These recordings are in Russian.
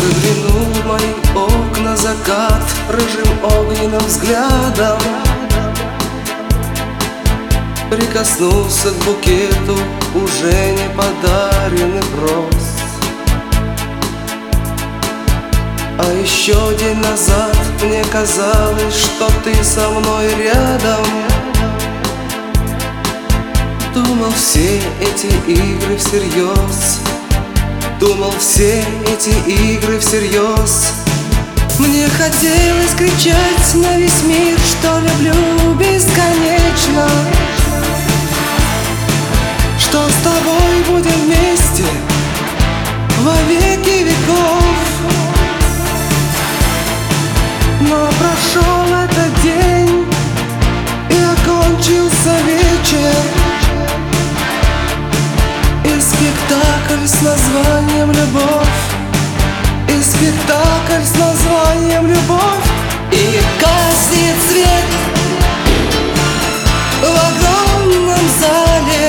Выглянул в мои окна закат рыжим огненным взглядом, прикоснулся к букету уже не подаренных роз. А еще день назад мне казалось, что ты со мной рядом. Думал, все эти игры всерьез, думал, все эти игры всерьез. Мне хотелось кричать на весь мир, что люблю бесконечно, что с тобой будем вместе во веки веков. Но прошел этот день, и окончился вечер, и спектакль с названием «Любовь», и спектакль с названием «Любовь». И гаснет свет в огромном зале,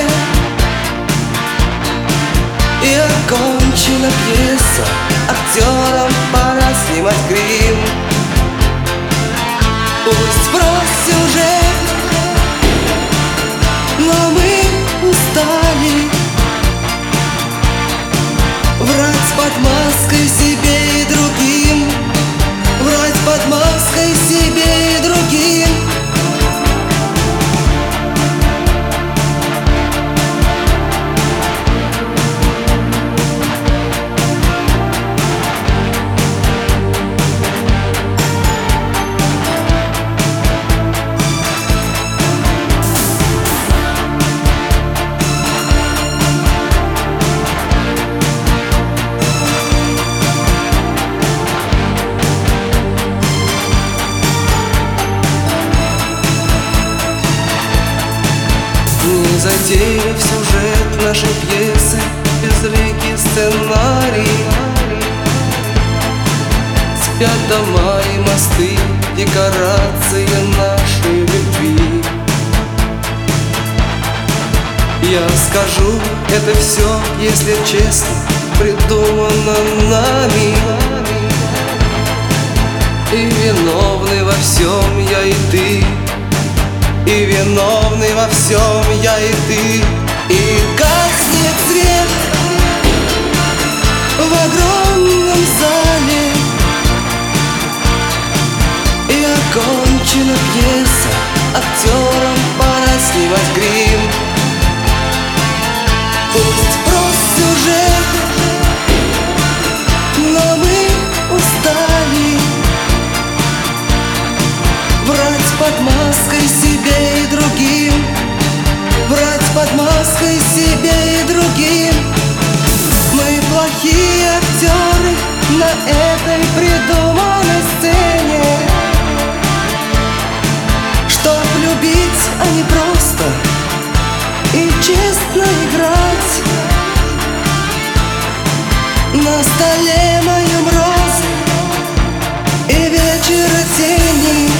и окончена пьеса, актерам пора снимать грим. Пусть прост сюжет, но мы устали врать под маской себе и другим, врать под маской себе и другим. Не затеяв сюжет нашей пьесы, безликий сценарий, спят дома и мосты, декорации нашей любви. Я скажу, это все, если честно, придумано нами, и виновны во всем я и ты, и виновны во всем я и ты. И гаснет свет в огромном зале, и окончена пьеса, актерам пора снимать грим. Пусть прост сюжет, но мы устали врать под маской себе и другим, врать под маской себе и другим. Мы плохие актеры на этой придуманной сцене, чтоб любить, а не просто и честно играть. На столе моем розы и вечера тени,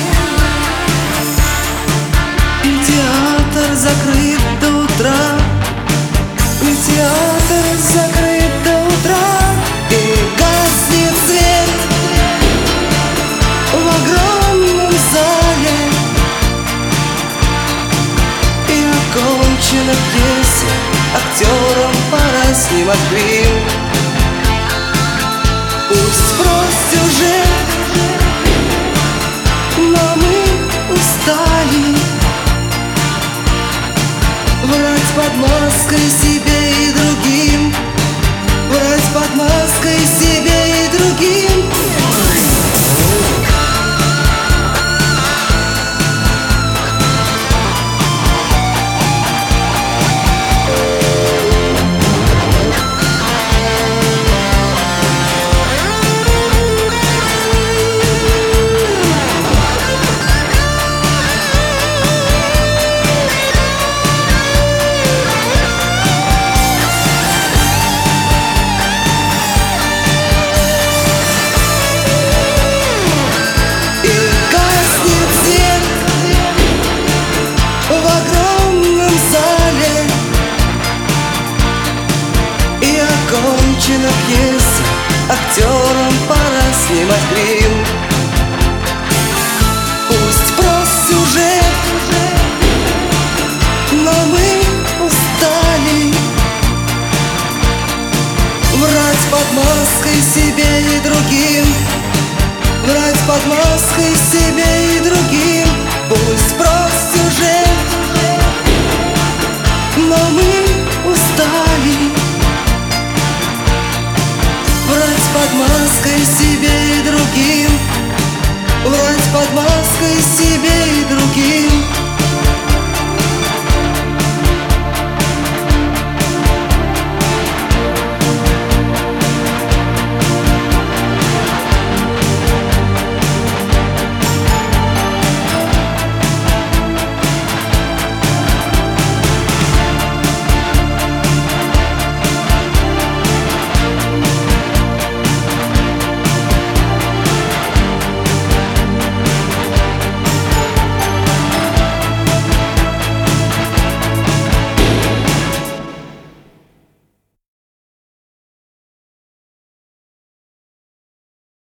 и театр закрыт до утра, и театр закрыт до утра. И гаснет свет в огромном зале, и окончена пьеса, актерам пора снимать грим. Пусть прост сюжет, но мы устали врать под маской себе и другим, врать под маской себе и другим. Окончена пьеса, актерам наш грим. Пусть прост сюжет, но мы устали врать под маской себе и другим, врать под маской себе и другим.